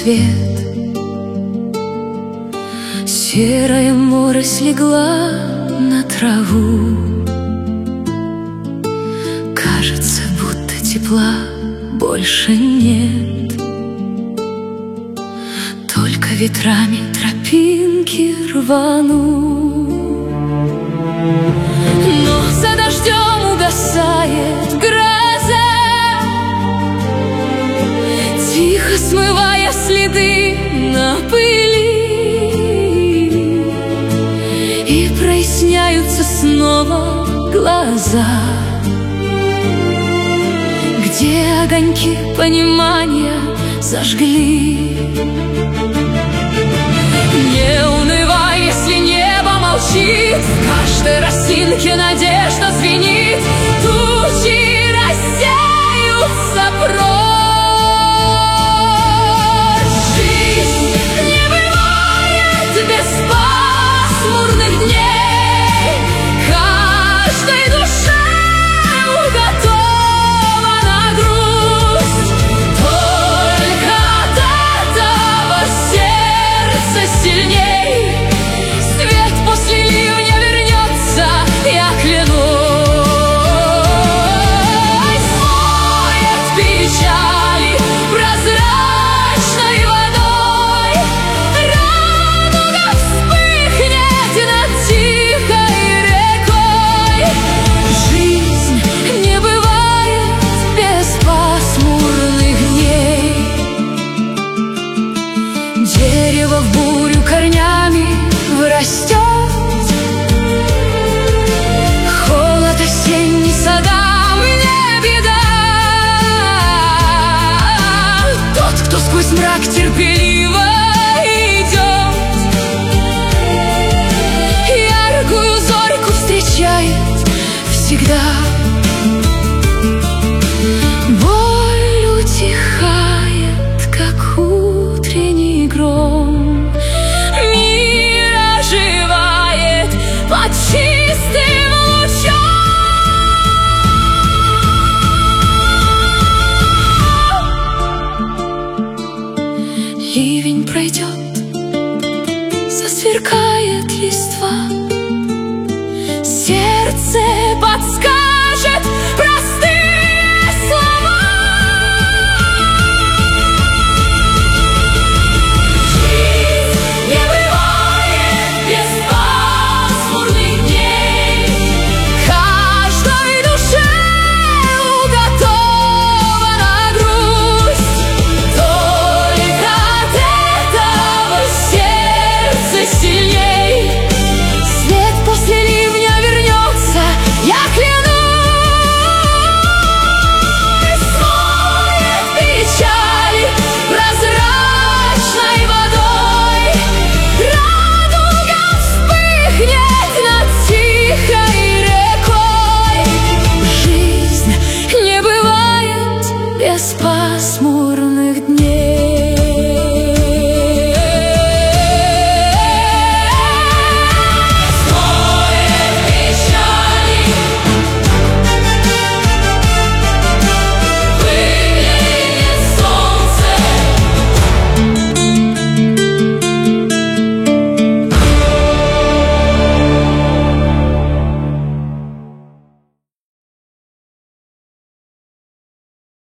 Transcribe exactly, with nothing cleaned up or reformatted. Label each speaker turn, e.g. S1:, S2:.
S1: свет. Серая морось легла на траву. Кажется, будто тепла больше нет. Только ветрами тропинки рвану. Но за дождем угасает гроза, тихо смывая следы на пыли, и проясняются снова глаза, где огоньки понимания зажгли. Не унывай, если небо молчит, в каждой росинке надежда звенит. Тучи рассеются прочь. Жизнь не бывает без пасмурных дней. Каждой душе уготована грусть. Только от этого сердце сильней. Свет после ливня вернется, я клянусь. Смоет печали прозрачной водой. Радуга вспыхнет над тихой рекой. Жизнь не бывает без пасмурных дней. Дерево в бурю корнями вырастет, холод осенний садам не беда. Тот, кто сквозь мрак терпеливо идет, яркую зорьку встречает всегда. Боль утихает, как утренний гром. Мир оживает под чистым лучом. Ливень пройдет, засверкает листва, сердце подскажет.